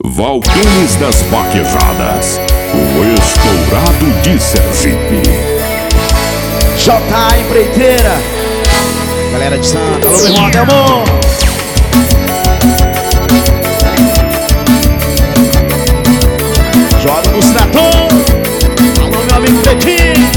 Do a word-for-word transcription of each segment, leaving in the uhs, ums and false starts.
Valqueires das Vaquejadas, o estourado de Sergipe. J A Empreiteira, galera de Santa, alô meu irmão Adelmo. Joga no trator, alô meu amigo Petinho.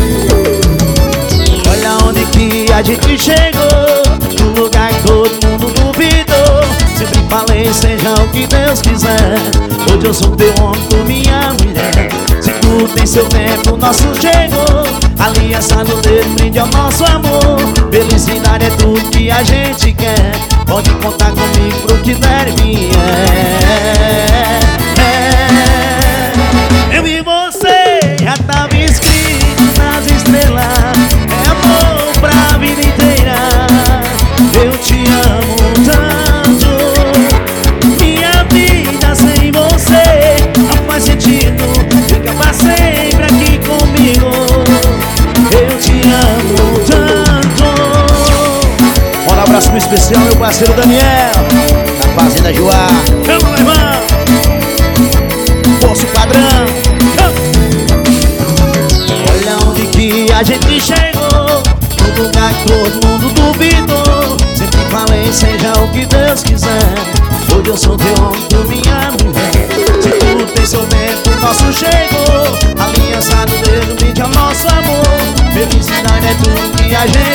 Olha onde que a gente chegou, no lugar que todo mundo duvidou. Sempre falei, seja o que Deus quiser. Hoje eu sou teu homem, tu minha mulher. Se tu tem seu tempo, o nosso chegou. Aliança no dedo, brinde ao nosso amor. Felicidade é tudo que a gente quer. Pode contar comigo pro que der e vier. Eu e você já tava escrito nas estrelas. É amor pra vida inteira. Eu te amo tanto. Minha vida sem você não faz sentido. Fica pra sempre aqui comigo. Eu te amo tanto. Um abraço muito especial, meu parceiro Daniel, da Fazenda Joá. Vamos, meu irmão. Poço Padrão. Olha onde que a gente chegou, no lugar que todo mundo duvidou. Sempre falei, seja o que Deus quiser. Hoje eu sou teu homem, tu minha mulher. Se tu tem seu tempo, o nosso chegou. Aliança no dedo, brinde ao nosso amor. Felicidade é tudo que a gente